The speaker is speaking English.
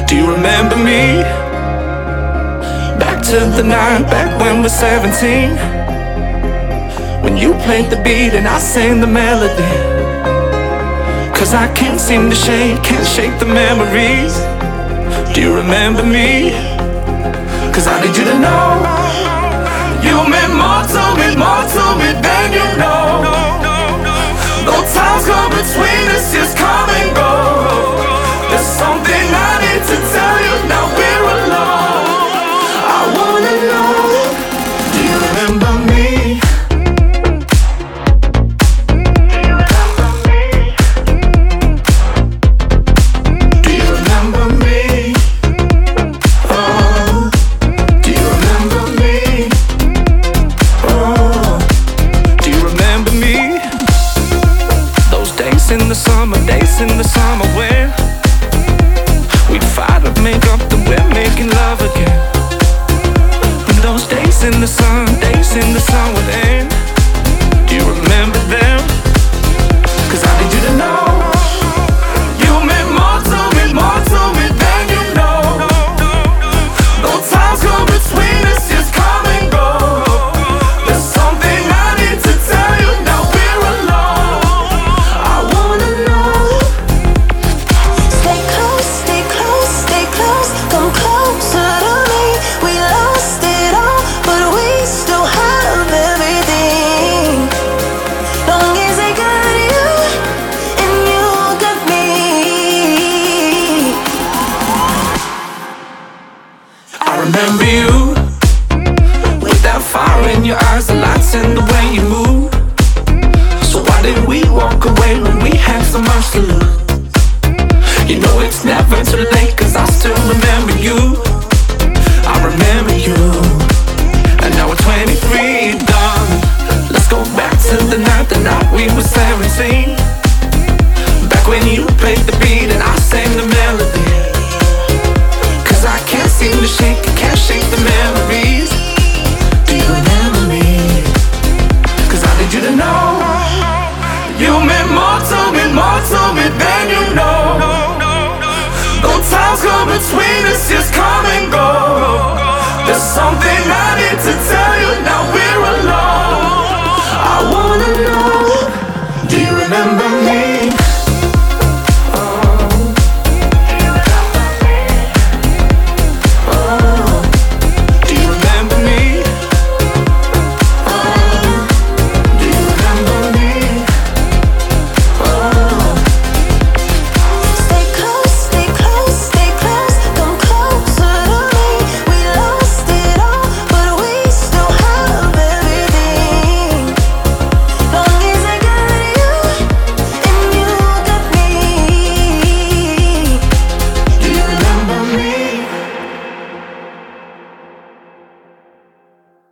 Do you remember me? Back to the night, back when we're 17, when you played the beat and I sang the melody. Cause I can't seem to shake, can't shake the memories. Do you remember me? Cause I need you to know you meant more to me than you know. Though times go between us, just come and go. There's something I need to tell you now we're alone. I wanna know, do you remember me? Do you remember me? Oh, do you remember me? Oh, do you remember me? Those days in the summer when we'd fight up, make up, then we're making love again. And those days in the sun would end. Do you remember them? Cause I need you to know you meant more to me than you know. Though times go between us, just come and go. There's something I need to tell you now we're alone. I wanna know. Stay close, stay close, stay close. Come closer to me. We lost it all, but we still have everything. Long as I got you and you got me. I remember you